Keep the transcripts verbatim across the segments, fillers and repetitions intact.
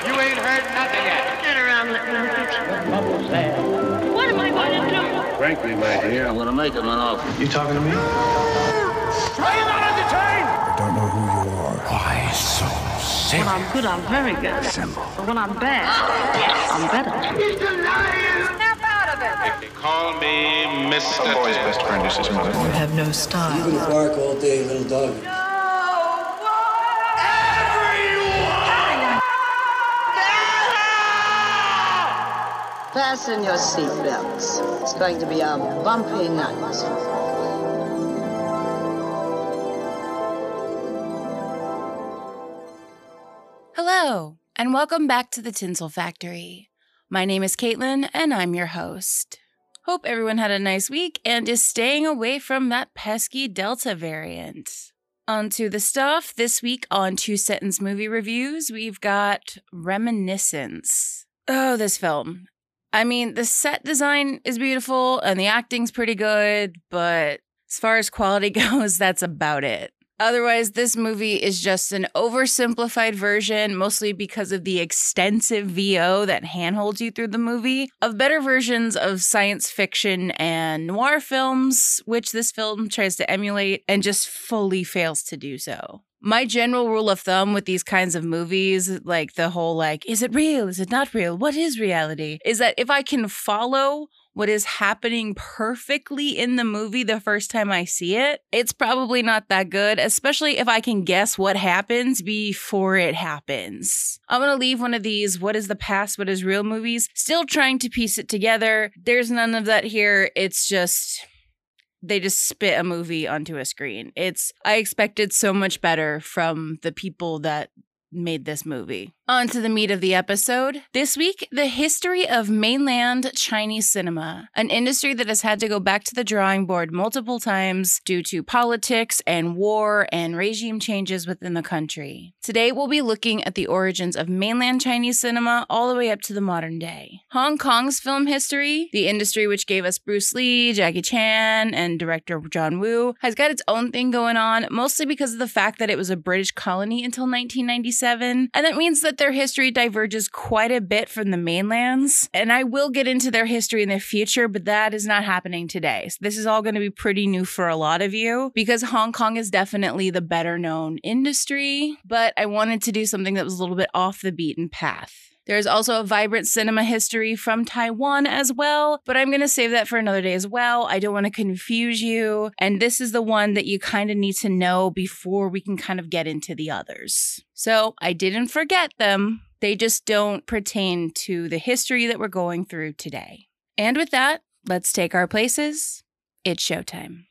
You ain't heard nothing yet. Get around, let me look at you. What bubble's there? What am I going to do? Frankly, my dear, I'm going to make him an offer. You talking to me? Are you not entertained? I don't know who you are. Why so serious? When I'm good, I'm very good. Simple. But when I'm bad, I'm better. He's a liar. Snap out of it. They call me Mister A boy's best friend is his mother. You have no style. You can bark all day, little dog. Fasten your seatbelts. It's going to be a bumpy night. Hello, and welcome back to the Tinsel Factory. My name is Caitlin, and I'm your host. Hope everyone had a nice week and is staying away from that pesky Delta variant. On to the stuff. This week on Two Sentence Movie Reviews, we've got Reminiscence. Oh, this film. I mean, the set design is beautiful and the acting's pretty good, but as far as quality goes, that's about it. Otherwise, this movie is just an oversimplified version, mostly because of the extensive V O that handholds you through the movie, of better versions of science fiction and noir films, which this film tries to emulate and just fully fails to do so. My general rule of thumb with these kinds of movies, like the whole like, is it real? Is it not real? What is reality? Is that if I can follow what is happening perfectly in the movie the first time I see it, it's probably not that good, especially if I can guess what happens before it happens. I'm gonna leave one of these what is the past, what is real movies, still trying to piece it together. There's none of that here. It's just, they just spit a movie onto a screen. It's, I expected so much better from the people that made this movie. On to the meat of the episode. This week, the history of mainland Chinese cinema, an industry that has had to go back to the drawing board multiple times due to politics and war and regime changes within the country. Today, we'll be looking at the origins of mainland Chinese cinema all the way up to the modern day. Hong Kong's film history, the industry which gave us Bruce Lee, Jackie Chan, and director John Woo, has got its own thing going on, mostly because of the fact that it was a British colony until nineteen ninety-seven, and that means that their history diverges quite a bit from the mainland's, and I will get into their history in the future, but that is not happening today. So this is all going to be pretty new for a lot of you, because Hong Kong is definitely the better known industry, but I wanted to do something that was a little bit off the beaten path. There's also a vibrant cinema history from Taiwan as well, but I'm going to save that for another day as well. I don't want to confuse you, and this is the one that you kind of need to know before we can kind of get into the others. So I didn't forget them. They just don't pertain to the history that we're going through today. And with that, let's take our places. It's showtime.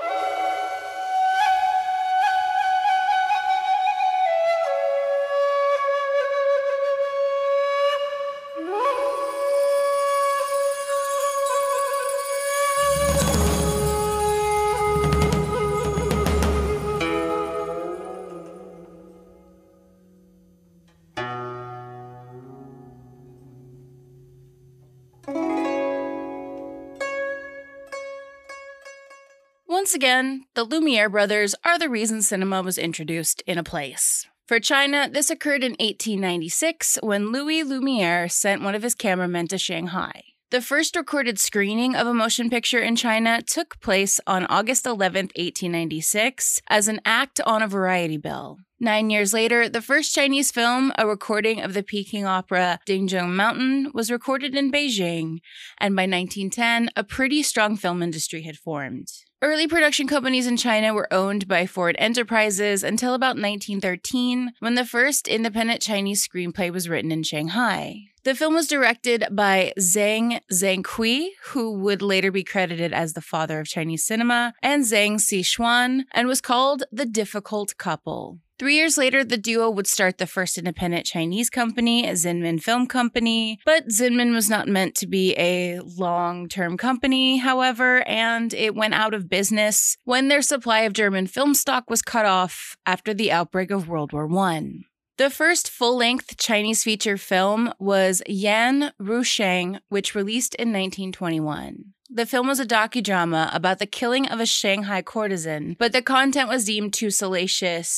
Once again, the Lumiere brothers are the reason cinema was introduced in a place. For China, this occurred in eighteen ninety-six when Louis Lumiere sent one of his cameramen to Shanghai. The first recorded screening of a motion picture in China took place on August eleventh, eighteen ninety-six, as an act on a variety bill. Nine years later, the first Chinese film, a recording of the Peking opera Dingzheng Mountain, was recorded in Beijing, and by nineteen ten, a pretty strong film industry had formed. Early production companies in China were owned by Ford Enterprises until about nineteen thirteen, when the first independent Chinese screenplay was written in Shanghai. The film was directed by Zhang Zhangqi, who would later be credited as the father of Chinese cinema, and Zhang Xishuan, and was called The Difficult Couple. Three years later, the duo would start the first independent Chinese company, Zinman Film Company, but Zinman was not meant to be a long-term company, however, and it went out of business when their supply of German film stock was cut off after the outbreak of World War One. The first full-length Chinese feature film was Yan Rusheng, which released in nineteen twenty-one. The film was a docudrama about the killing of a Shanghai courtesan, but the content was deemed too salacious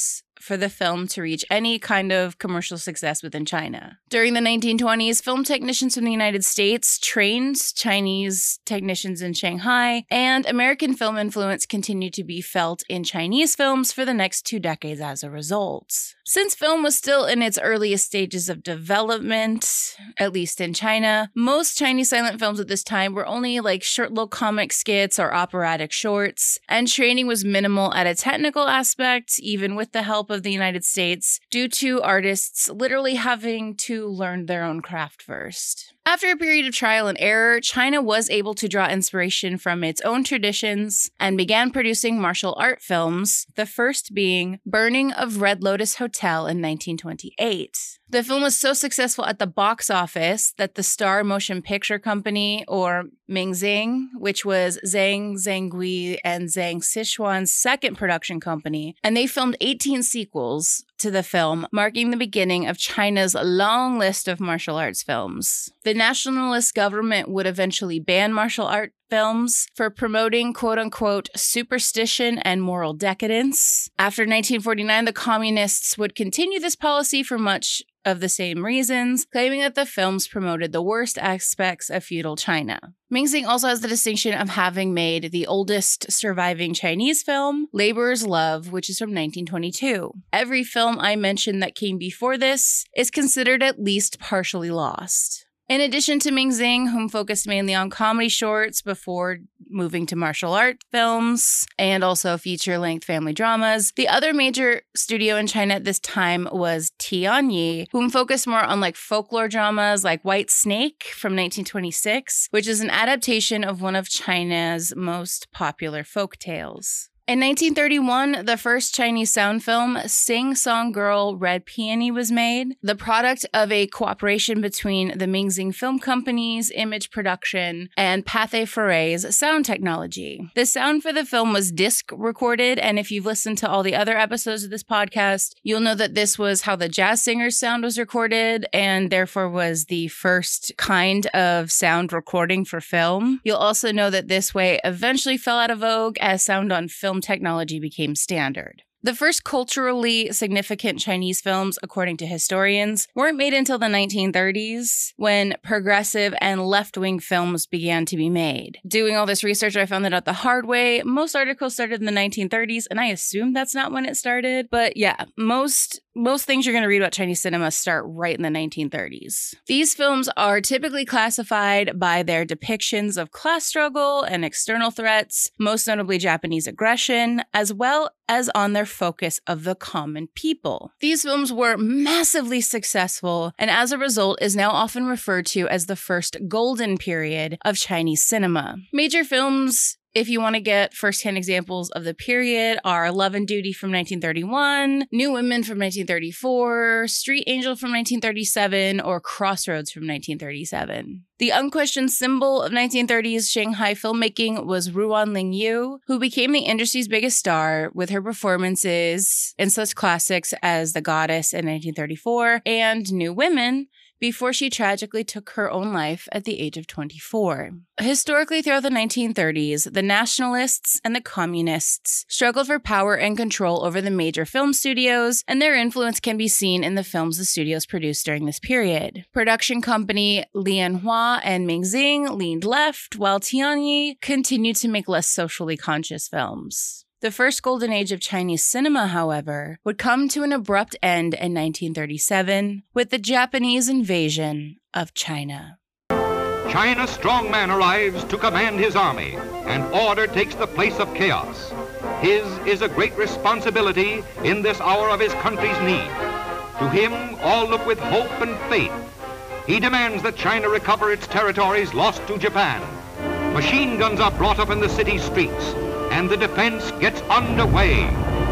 for the film to reach any kind of commercial success within China. During the nineteen twenties, film technicians from the United States trained Chinese technicians in Shanghai, and American film influence continued to be felt in Chinese films for the next two decades as a result. Since film was still in its earliest stages of development, at least in China, most Chinese silent films at this time were only like short little comic skits or operatic shorts, and training was minimal at a technical aspect, even with the help of the United States, due to artists literally having to learn their own craft first. After a period of trial and error, China was able to draw inspiration from its own traditions and began producing martial art films, the first being Burning of Red Lotus Hotel in nineteen twenty-eight. The film was so successful at the box office that the Star Motion Picture Company, or Mingxing, which was Zhang Zhangui and Zhang Sichuan's second production company, and they filmed eighteen sequels to the film, marking the beginning of China's long list of martial arts films. The nationalist government would eventually ban martial art films for promoting quote-unquote superstition and moral decadence. After nineteen forty-nine, the communists would continue this policy for much of the same reasons, claiming that the films promoted the worst aspects of feudal China. Mingxing also has the distinction of having made the oldest surviving Chinese film, Laborer's Love, which is from nineteen twenty-two. Every film I mentioned that came before this is considered at least partially lost. In addition to Mingxing, whom focused mainly on comedy shorts before moving to martial art films and also feature-length family dramas, the other major studio in China at this time was Tianyi, whom focused more on like folklore dramas like White Snake from nineteen twenty-six, which is an adaptation of one of China's most popular folk tales. In nineteen thirty-one, the first Chinese sound film, Sing Song Girl Red Peony, was made, the product of a cooperation between the Mingxing Film Company's image production and Pathé Frères sound technology. The sound for the film was disc recorded, and if you've listened to all the other episodes of this podcast, you'll know that this was how the Jazz Singer's sound was recorded, and therefore was the first kind of sound recording for film. You'll also know that this way eventually fell out of vogue as sound on film technology became standard. The first culturally significant Chinese films, according to historians, weren't made until the nineteen thirties, when progressive and left-wing films began to be made. Doing all this research, I found that out the hard way. Most articles started in the nineteen thirties, and I assume that's not when it started. But yeah, most Most things you're going to read about Chinese cinema start right in the nineteen thirties. These films are typically classified by their depictions of class struggle and external threats, most notably Japanese aggression, as well as on their focus of the common people. These films were massively successful, and as a result is now often referred to as the first golden period of Chinese cinema. Major films, if you want to get first-hand examples of the period, are Love and Duty from nineteen thirty-one, New Women from nineteen thirty-four, Street Angel from nineteen thirty-seven, or Crossroads from nineteen thirty-seven. The unquestioned symbol of nineteen thirties Shanghai filmmaking was Ruan Lingyu, who became the industry's biggest star with her performances in such classics as The Goddess in nineteen thirty-four and New Women, before she tragically took her own life at the age of twenty-four. Historically, throughout the nineteen thirties, the nationalists and the communists struggled for power and control over the major film studios, and their influence can be seen in the films the studios produced during this period. Production company Lianhua and Mingxing leaned left, while Tianyi continued to make less socially conscious films. The first golden age of Chinese cinema, however, would come to an abrupt end in nineteen thirty-seven with the Japanese invasion of China. China's strong man arrives to command his army, and order takes the place of chaos. His is a great responsibility in this hour of his country's need. To him, all look with hope and faith. He demands that China recover its territories lost to Japan. Machine guns are brought up in the city streets, and the defense gets underway.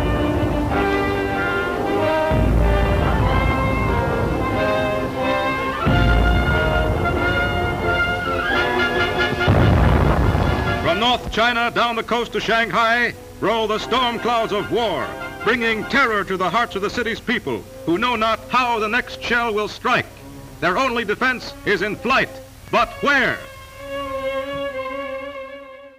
From North China down the coast to Shanghai roll the storm clouds of war, bringing terror to the hearts of the city's people, who know not how the next shell will strike. Their only defense is in flight, but where?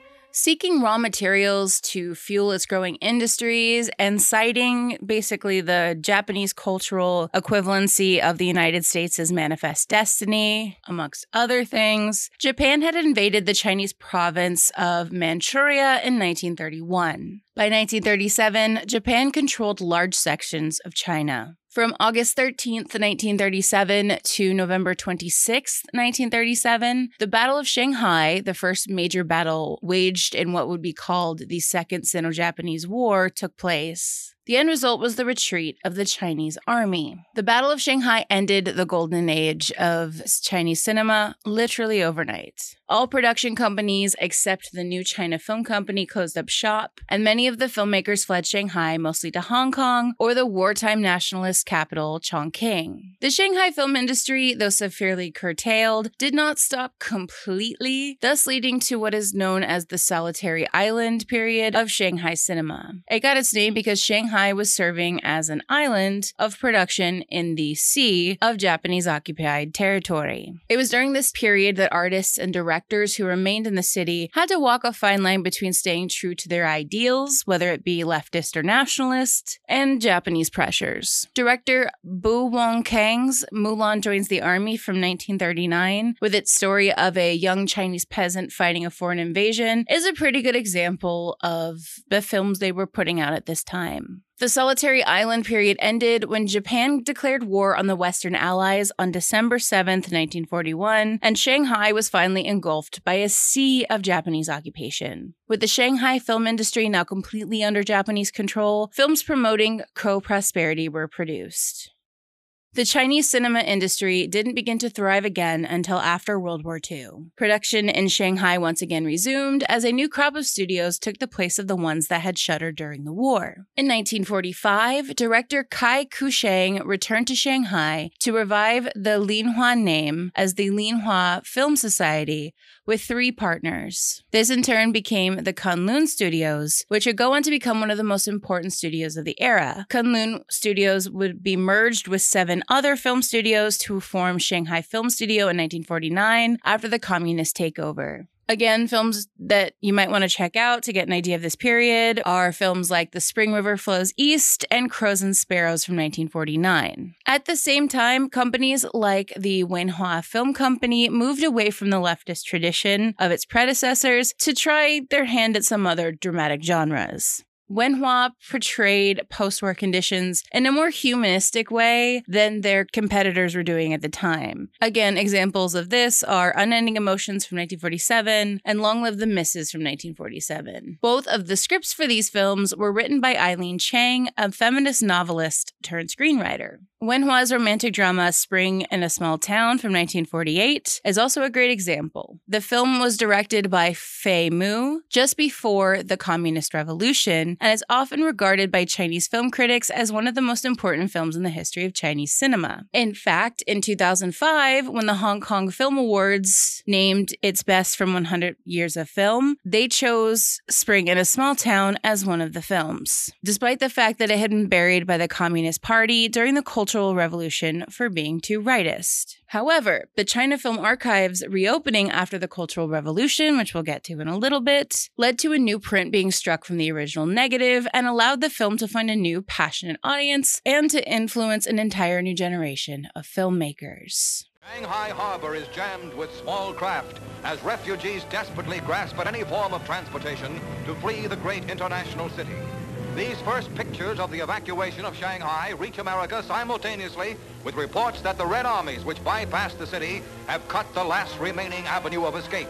seeking raw materials to fuel its growing industries and citing basically the Japanese cultural equivalency of the United States' manifest destiny, amongst other things, Japan had invaded the Chinese province of Manchuria in nineteen thirty-one. By nineteen thirty-seven, Japan controlled large sections of China. From August thirteenth, nineteen thirty-seven to November twenty-sixth, nineteen thirty-seven, the Battle of Shanghai, the first major battle waged in what would be called the Second Sino-Japanese War, took place. The end result was the retreat of the Chinese army. The Battle of Shanghai ended the golden age of Chinese cinema literally overnight. All production companies except the New China Film Company closed up shop, and many of the filmmakers fled Shanghai, mostly to Hong Kong or the wartime nationalist capital, Chongqing. The Shanghai film industry, though severely curtailed, did not stop completely, thus leading to what is known as the Solitary Island period of Shanghai cinema. It got its name because Shanghai was serving as an island of production in the sea of Japanese-occupied territory. It was during this period that artists and directors who remained in the city had to walk a fine line between staying true to their ideals, whether it be leftist or nationalist, and Japanese pressures. Director Bu Wong-kang's Mulan Joins the Army from nineteen thirty-nine, with its story of a young Chinese peasant fighting a foreign invasion, is a pretty good example of the films they were putting out at this time. The Solitary Island period ended when Japan declared war on the Western Allies on December seventh, nineteen forty-one, and Shanghai was finally engulfed by a sea of Japanese occupation. With the Shanghai film industry now completely under Japanese control, films promoting co-prosperity were produced. The Chinese cinema industry didn't begin to thrive again until after World War Two. Production in Shanghai once again resumed as a new crop of studios took the place of the ones that had shuttered during the war. In nineteen forty-five, director Kai Kusheng returned to Shanghai to revive the Linhua name as the Linhua Film Society with three partners. This in turn became the Kunlun Studios, which would go on to become one of the most important studios of the era. Kunlun Studios would be merged with seven other film studios to form Shanghai Film Studio in nineteen forty-nine after the communist takeover. Again, films that you might want to check out to get an idea of this period are films like The Spring River Flows East and Crows and Sparrows from nineteen forty-nine. At the same time, companies like the Wenhua Film Company moved away from the leftist tradition of its predecessors to try their hand at some other dramatic genres. Wenhua portrayed post-war conditions in a more humanistic way than their competitors were doing at the time. Again, examples of this are Unending Emotions from nineteen forty-seven and Long Live the Missus from nineteen forty-seven. Both of the scripts for these films were written by Eileen Chang, a feminist novelist turned screenwriter. Wenhua's romantic drama Spring in a Small Town from nineteen forty-eight is also a great example. The film was directed by Fei Mu just before the Communist Revolution and is often regarded by Chinese film critics as one of the most important films in the history of Chinese cinema. In fact, in two thousand five, when the Hong Kong Film Awards named its best from one hundred years of film, they chose Spring in a Small Town as one of the films, despite the fact that it had been buried by the Communist Party during the Cultural Revolution for being too rightist. However, the China Film Archive's reopening after the Cultural Revolution, which we'll get to in a little bit, led to a new print being struck from the original negative and allowed the film to find a new, passionate audience and to influence an entire new generation of filmmakers. Shanghai Harbor is jammed with small craft as refugees desperately grasp at any form of transportation to flee the great international city. These first pictures of the evacuation of Shanghai reach America simultaneously with reports that the Red Armies which bypassed the city have cut the last remaining avenue of escape.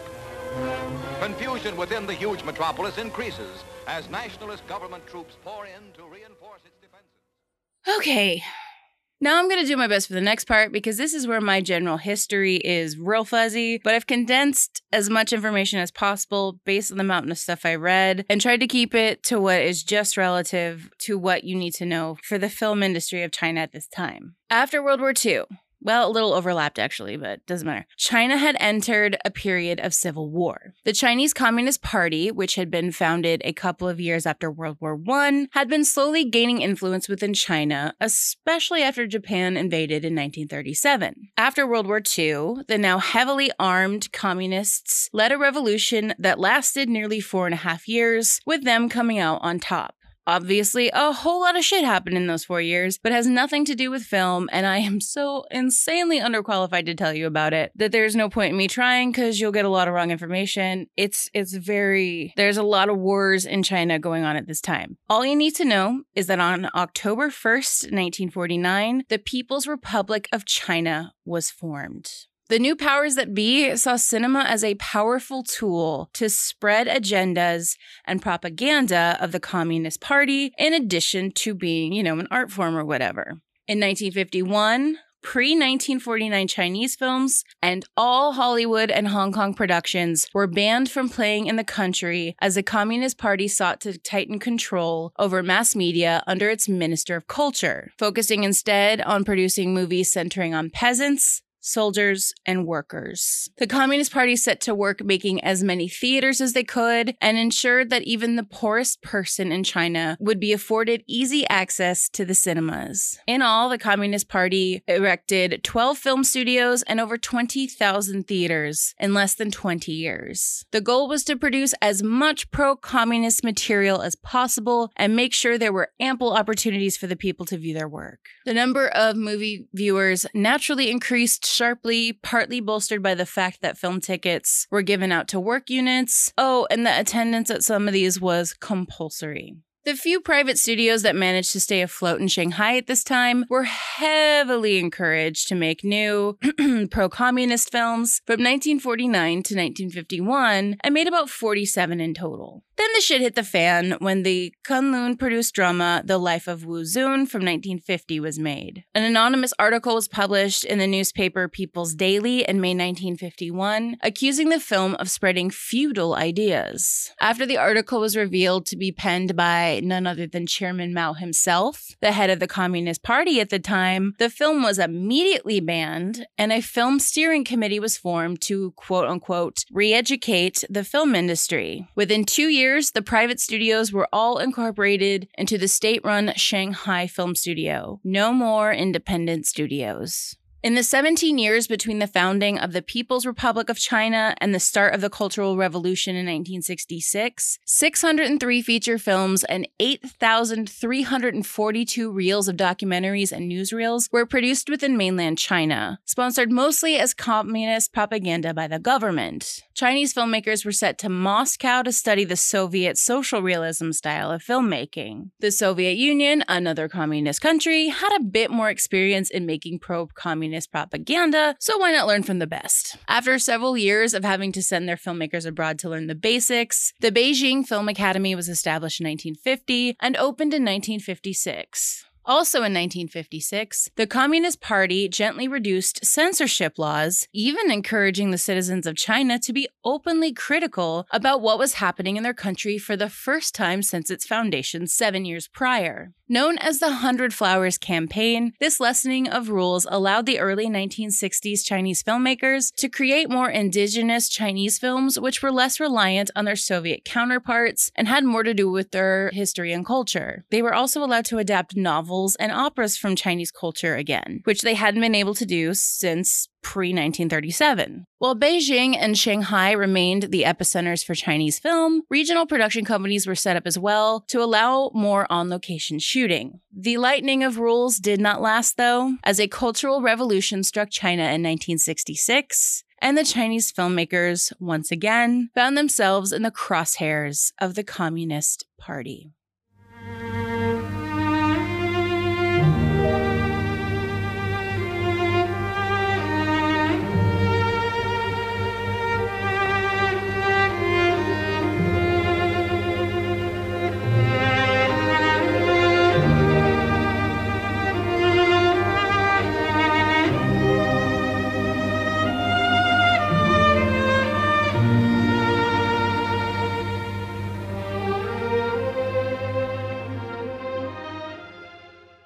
Confusion within the huge metropolis increases as nationalist government troops pour in to reinforce its defenses. Okay. Now I'm going to do my best for the next part because this is where my general history is real fuzzy, but I've condensed as much information as possible based on the mountain of stuff I read and tried to keep it to what is just relative to what you need to know for the film industry of China at this time. After World War Two, Well, a little overlapped actually, but doesn't matter. China had entered a period of civil war. The Chinese Communist Party, which had been founded a couple of years after World War One, had been slowly gaining influence within China, especially after Japan invaded in nineteen thirty-seven. After World War Two, the now heavily armed communists led a revolution that lasted nearly four and a half years, with them coming out on top. Obviously, a whole lot of shit happened in those four years, but has nothing to do with film, and I am so insanely underqualified to tell you about it that there's no point in me trying because you'll get a lot of wrong information. It's it's very... There's a lot of wars in China going on at this time. All you need to know is that on October first, nineteen forty-nine, the People's Republic of China was formed. The new powers that be saw cinema as a powerful tool to spread agendas and propaganda of the Communist Party, in addition to being, you know, an art form or whatever. In nineteen fifty-one, pre-nineteen forty-nine Chinese films and all Hollywood and Hong Kong productions were banned from playing in the country as the Communist Party sought to tighten control over mass media under its Minister of Culture, focusing instead on producing movies centering on peasants, soldiers, and workers. The Communist Party set to work making as many theaters as they could and ensured that even the poorest person in China would be afforded easy access to the cinemas. In all, the Communist Party erected twelve film studios and over twenty thousand theaters in less than twenty years. The goal was to produce as much pro-communist material as possible and make sure there were ample opportunities for the people to view their work. The number of movie viewers naturally increased sharply, partly bolstered by the fact that film tickets were given out to work units. Oh, and the attendance at some of these was compulsory. The few private studios that managed to stay afloat in Shanghai at this time were heavily encouraged to make new pro-communist films from nineteen forty-nine to nineteen fifty-one and made about forty-seven in total. Then the shit hit the fan when the Kunlun-produced drama The Life of Wu Zun from nineteen fifty was made. An anonymous article was published in the newspaper People's Daily in May nineteen fifty-one, accusing the film of spreading feudal ideas. After the article was revealed to be penned by none other than Chairman Mao himself, the head of the Communist Party at the time, the film was immediately banned, and a film steering committee was formed to quote-unquote re-educate the film industry. Within two years, the private studios were all incorporated into the state-run Shanghai Film Studio. No more independent studios. In the seventeen years between the founding of the People's Republic of China and the start of the Cultural Revolution in nineteen sixty-six, six hundred three feature films and eight thousand three hundred forty-two reels of documentaries and newsreels were produced within mainland China, sponsored mostly as communist propaganda by the government. Chinese filmmakers were sent to Moscow to study the Soviet social realism style of filmmaking. The Soviet Union, another communist country, had a bit more experience in making pro-communist propaganda, so why not learn from the best? After several years of having to send their filmmakers abroad to learn the basics, the Beijing Film Academy was established in nineteen fifty and opened in nineteen fifty-six. Also in nineteen fifty-six, the Communist Party gently reduced censorship laws, even encouraging the citizens of China to be openly critical about what was happening in their country for the first time since its foundation seven years prior. Known as the Hundred Flowers Campaign, this lessening of rules allowed the early nineteen sixties Chinese filmmakers to create more indigenous Chinese films which were less reliant on their Soviet counterparts and had more to do with their history and culture. They were also allowed to adapt novels and operas from Chinese culture again, which they hadn't been able to do since pre nineteen thirty-seven. While Beijing and Shanghai remained the epicenters for Chinese film, regional production companies were set up as well to allow more on-location shooting. The lightening of rules did not last, though, as a cultural revolution struck China in nineteen sixty-six, and the Chinese filmmakers, once again, found themselves in the crosshairs of the Communist Party.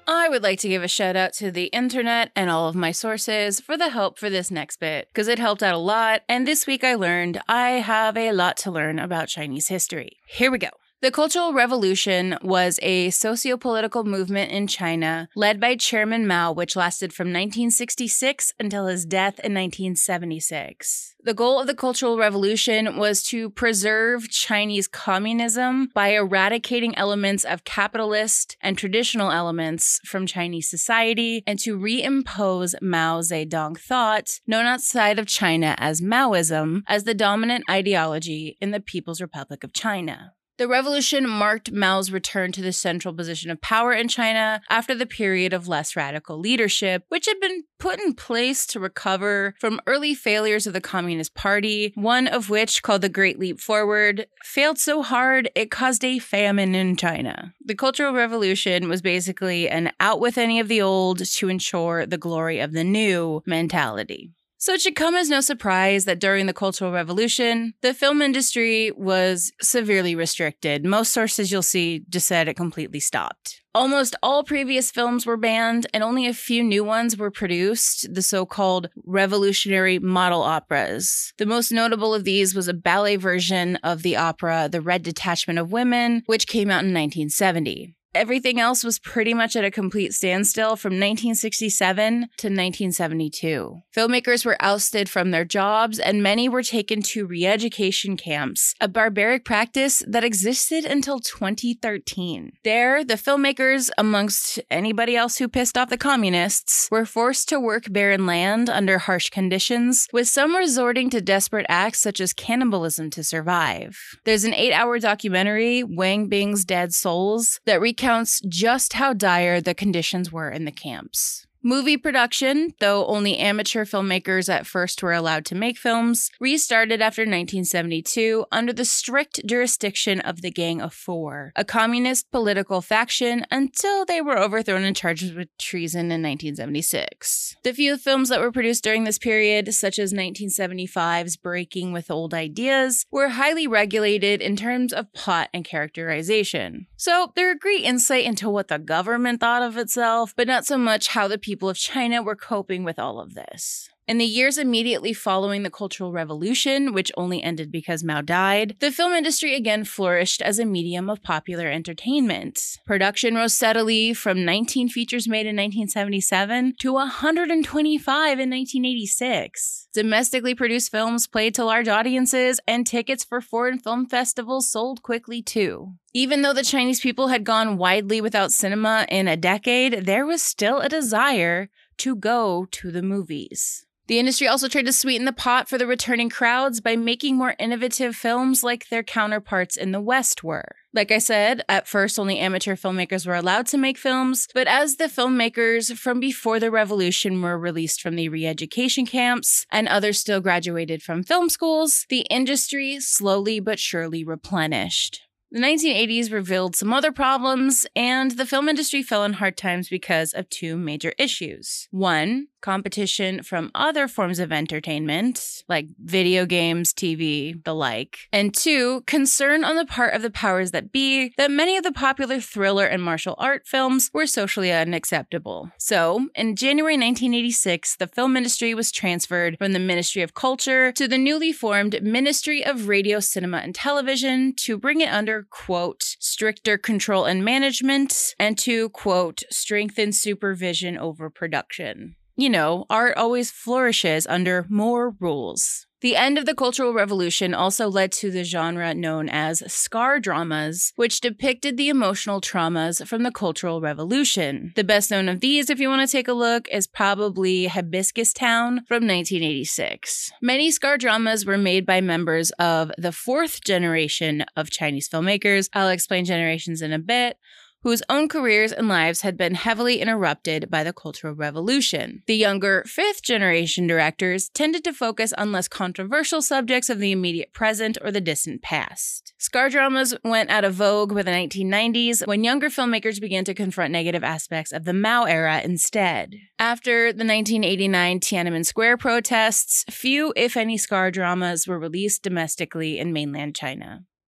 I would like to give a shout out to the internet and all of my sources for the help for this next bit, because it helped out a lot, and this week I learned I have a lot to learn about Chinese history. Here we go. The Cultural Revolution was a socio-political movement in China led by Chairman Mao, which lasted from nineteen sixty-six until his death in nineteen seventy-six. The goal of the Cultural Revolution was to preserve Chinese communism by eradicating elements of capitalist and traditional elements from Chinese society and to reimpose Mao Zedong thought, known outside of China as Maoism, as the dominant ideology in the People's Republic of China. The revolution marked Mao's return to the central position of power in China after the period of less radical leadership, which had been put in place to recover from early failures of the Communist Party, one of which, called the Great Leap Forward, failed so hard it caused a famine in China. The Cultural Revolution was basically an out with any of the old to ensure the glory of the new mentality. So it should come as no surprise that during the Cultural Revolution, the film industry was severely restricted. Most sources you'll see just said it completely stopped. Almost all previous films were banned, and only a few new ones were produced, the so-called revolutionary model operas. The most notable of these was a ballet version of the opera The Red Detachment of Women, which came out in nineteen seventy. Everything else was pretty much at a complete standstill from nineteen sixty-seven to nineteen seventy-two. Filmmakers were ousted from their jobs, and many were taken to re-education camps, a barbaric practice that existed until twenty thirteen. There, the filmmakers, amongst anybody else who pissed off the communists, were forced to work barren land under harsh conditions, with some resorting to desperate acts such as cannibalism to survive. There's an eight-hour documentary, Wang Bing's Dead Souls, that recounts just how dire the conditions were in the camps. Movie production, though only amateur filmmakers at first were allowed to make films, restarted after nineteen seventy-two under the strict jurisdiction of the Gang of Four, a communist political faction, until they were overthrown and charged with treason in nineteen seventy-six. The few films that were produced during this period, such as nineteen seventy-five's Breaking with Old Ideas, were highly regulated in terms of plot and characterization. So they're a great insight into what the government thought of itself, but not so much how the people of China were coping with all of this. In the years immediately following the Cultural Revolution, which only ended because Mao died, the film industry again flourished as a medium of popular entertainment. Production rose steadily from nineteen features made in nineteen seventy-seven to one hundred twenty-five in nineteen eighty-six. Domestically produced films played to large audiences, and tickets for foreign film festivals sold quickly too. Even though the Chinese people had gone widely without cinema in a decade, there was still a desire to go to the movies. The industry also tried to sweeten the pot for the returning crowds by making more innovative films like their counterparts in the West were. Like I said, at first only amateur filmmakers were allowed to make films, but as the filmmakers from before the revolution were released from the re-education camps and others still graduated from film schools, the industry slowly but surely replenished. The nineteen eighties revealed some other problems, and the film industry fell on hard times because of two major issues. One, competition from other forms of entertainment, like video games, T V, the like. And two, concern on the part of the powers that be that many of the popular thriller and martial art films were socially unacceptable. So, in January nineteen eighty-six, the film industry was transferred from the Ministry of Culture to the newly formed Ministry of Radio, Cinema, and Television to bring it under, quote, stricter control and management, and to, quote, strengthen supervision over production. You know, art always flourishes under more rules. The end of the Cultural Revolution also led to the genre known as scar dramas, which depicted the emotional traumas from the Cultural Revolution. The best known of these, if you want to take a look, is probably Hibiscus Town from nineteen eighty-six. Many scar dramas were made by members of the fourth generation of Chinese filmmakers. I'll explain generations in a bit, whose own careers and lives had been heavily interrupted by the Cultural Revolution. The younger fifth-generation directors tended to focus on less controversial subjects of the immediate present or the distant past. Scar dramas went out of vogue with the nineteen nineties when younger filmmakers began to confront negative aspects of the Mao era instead. After the nineteen eighty-nine Tiananmen Square protests, few, if any, scar dramas were released domestically in mainland China.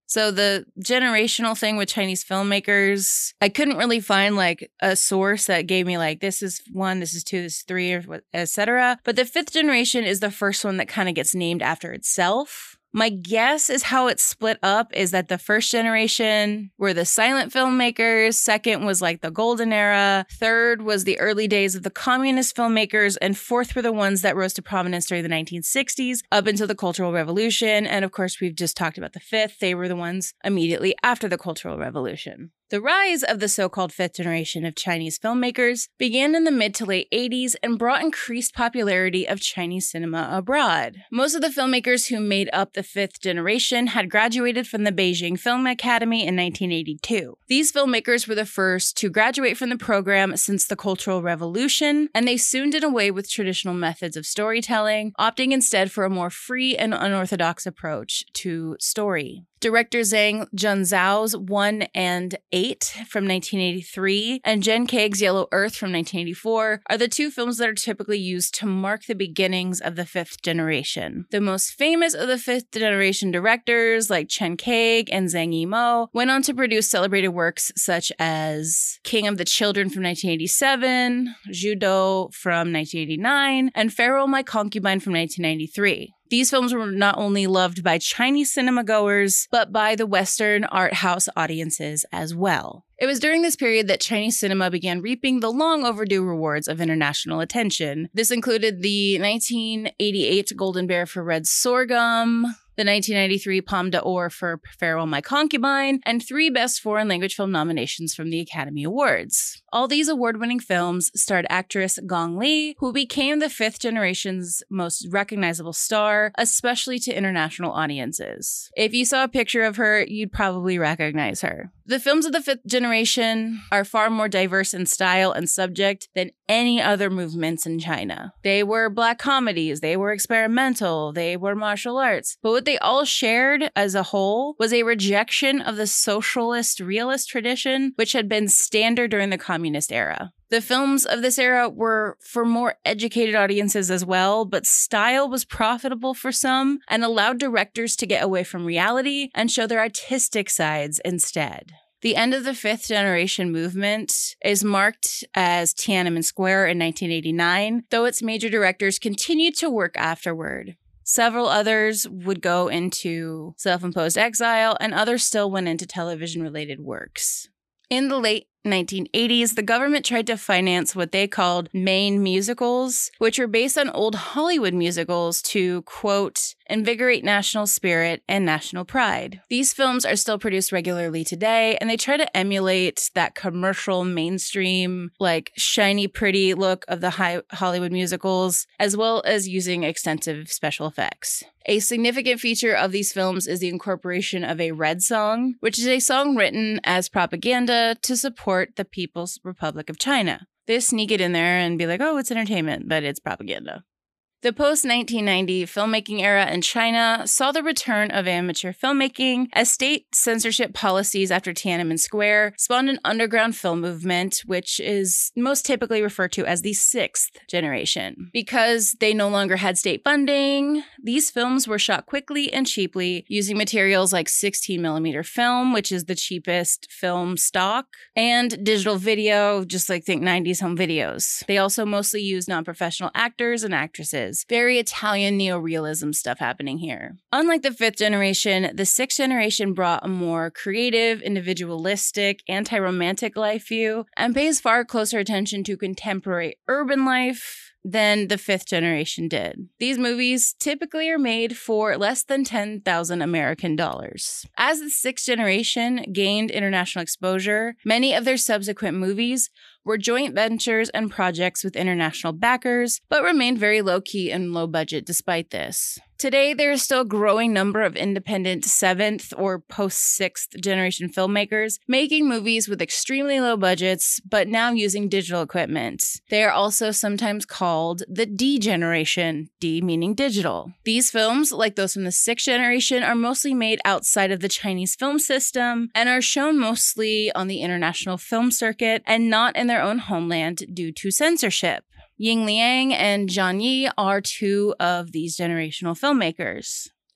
So the generational thing with Chinese filmmakers, I couldn't really find like a source that gave me like, this is one, this is two, this is three, or et cetera. But the fifth generation is the first one that kind of gets named after itself. My guess is how it's split up is that the first generation were the silent filmmakers, second was like the golden era, third was the early days of the communist filmmakers, and fourth were the ones that rose to prominence during the nineteen sixties up until the Cultural Revolution. And of course, we've just talked about the fifth. They were the ones immediately after the Cultural Revolution. The rise of the so-called fifth generation of Chinese filmmakers began in the mid to late eighties and brought increased popularity of Chinese cinema abroad. Most of the filmmakers who made up the fifth generation had graduated from the Beijing Film Academy in nineteen eighty-two. These filmmakers were the first to graduate from the program since the Cultural Revolution, and they soon did away with traditional methods of storytelling, opting instead for a more free and unorthodox approach to story. Director Zhang Junzhao's One and Eight from nineteen eighty-three and Jen Kaig's Yellow Earth from nineteen eighty-four are the two films that are typically used to mark the beginnings of the fifth generation. The most famous of the fifth generation directors, like Chen Kaig and Zhang Yimou, went on to produce celebrated works such as King of the Children from nineteen eighty-seven, Judo from nineteen eighty-nine, and Pharaoh My Concubine from nineteen ninety-three. These films were not only loved by Chinese cinema goers, but by the Western art house audiences as well. It was during this period that Chinese cinema began reaping the long overdue rewards of international attention. This included the nineteen eighty-eight Golden Bear for Red Sorghum, the nineteen ninety-three Palme d'Or for Pharaoh My Concubine, and three Best Foreign Language Film nominations from the Academy Awards. All these award-winning films starred actress Gong Li, who became the fifth generation's most recognizable star, especially to international audiences. If you saw a picture of her, you'd probably recognize her. The films of the fifth generation are far more diverse in style and subject than any other movements in China. They were black comedies, they were experimental, they were martial arts, but what they all shared as a whole was a rejection of the socialist realist tradition, which had been standard during the communist era. The films of this era were for more educated audiences as well, but style was profitable for some and allowed directors to get away from reality and show their artistic sides instead. The end of the fifth generation movement is marked as Tiananmen Square in nineteen eighty-nine, though its major directors continued to work afterward. Several others would go into self-imposed exile, and others still went into television-related works. In the late nineteen eighties, the government tried to finance what they called main musicals, which were based on old Hollywood musicals to, quote, invigorate national spirit and national pride. These films are still produced regularly today, and they try to emulate that commercial, mainstream, like shiny, pretty look of the high Hollywood musicals, as well as using extensive special effects. A significant feature of these films is the incorporation of a red song, which is a song written as propaganda to support the People's Republic of China. They sneak it in there and be like, oh, it's entertainment, but it's propaganda. The post nineteen ninety filmmaking era in China saw the return of amateur filmmaking as state censorship policies after Tiananmen Square spawned an underground film movement, which is most typically referred to as the sixth generation. Because they no longer had state funding, these films were shot quickly and cheaply using materials like sixteen millimeter film, which is the cheapest film stock, and digital video, just like think nineties home videos. They also mostly used non-professional actors and actresses. Very Italian neorealism stuff happening here. Unlike the fifth generation, the sixth generation brought a more creative, individualistic, anti-romantic life view and pays far closer attention to contemporary urban life than the fifth generation did. These movies typically are made for less than ten thousand American dollars. As the sixth generation gained international exposure, many of their subsequent movies were joint ventures and projects with international backers, but remained very low-key and low-budget despite this. Today, there is still a growing number of independent seventh or post-sixth generation filmmakers making movies with extremely low budgets, but now using digital equipment. They are also sometimes called the D generation, D meaning digital. These films, like those from the sixth generation, are mostly made outside of the Chinese film system and are shown mostly on the international film circuit and not in their own homeland due to censorship. Ying Liang and Zhang Yi are two of these generational filmmakers.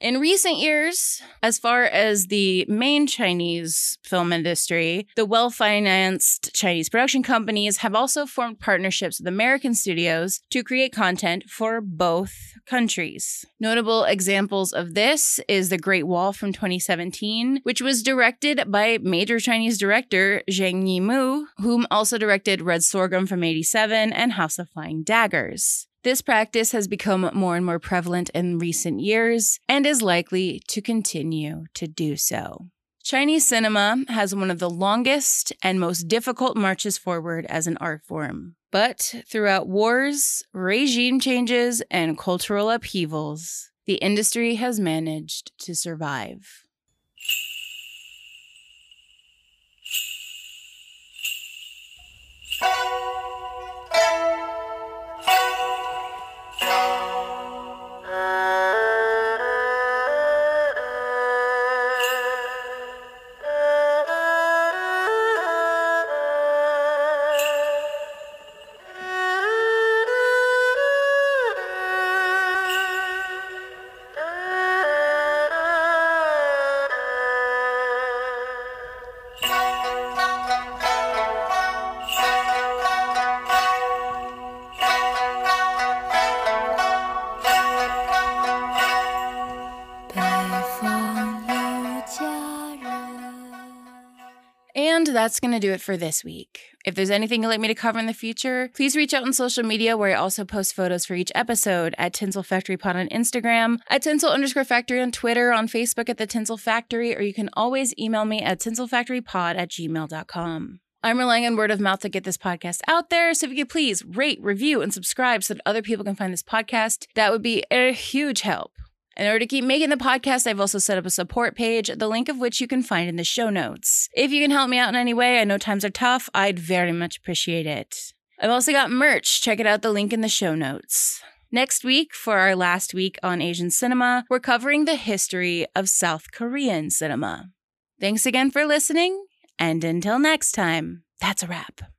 In recent years, as far as the main Chinese film industry, the well-financed Chinese production companies have also formed partnerships with American studios to create content for both countries. Notable examples of this is The Great Wall from twenty seventeen, which was directed by major Chinese director Zhang Yimou, whom also directed Red Sorghum from eighty-seven and House of Flying Daggers. This practice has become more and more prevalent in recent years and is likely to continue to do so. Chinese cinema has one of the longest and most difficult marches forward as an art form. But throughout wars, regime changes, and cultural upheavals, the industry has managed to survive. And that's going to do it for this week. If there's anything you'd like me to cover in the future, please reach out on social media where I also post photos for each episode at Tinsel Factory Pod on Instagram, at Tinsel underscore Factory on Twitter, on Facebook at The Tinsel Factory, or you can always email me at tinselfactorypod at gmail dot com. I'm relying on word of mouth to get this podcast out there, so if you could please rate, review, and subscribe so that other people can find this podcast, that would be a huge help. In order to keep making the podcast, I've also set up a support page, the link of which you can find in the show notes. If you can help me out in any way, I know times are tough, I'd very much appreciate it. I've also got merch. Check it out, the link in the show notes. Next week, for our last week on Asian cinema, we're covering the history of South Korean cinema. Thanks again for listening, and until next time, that's a wrap.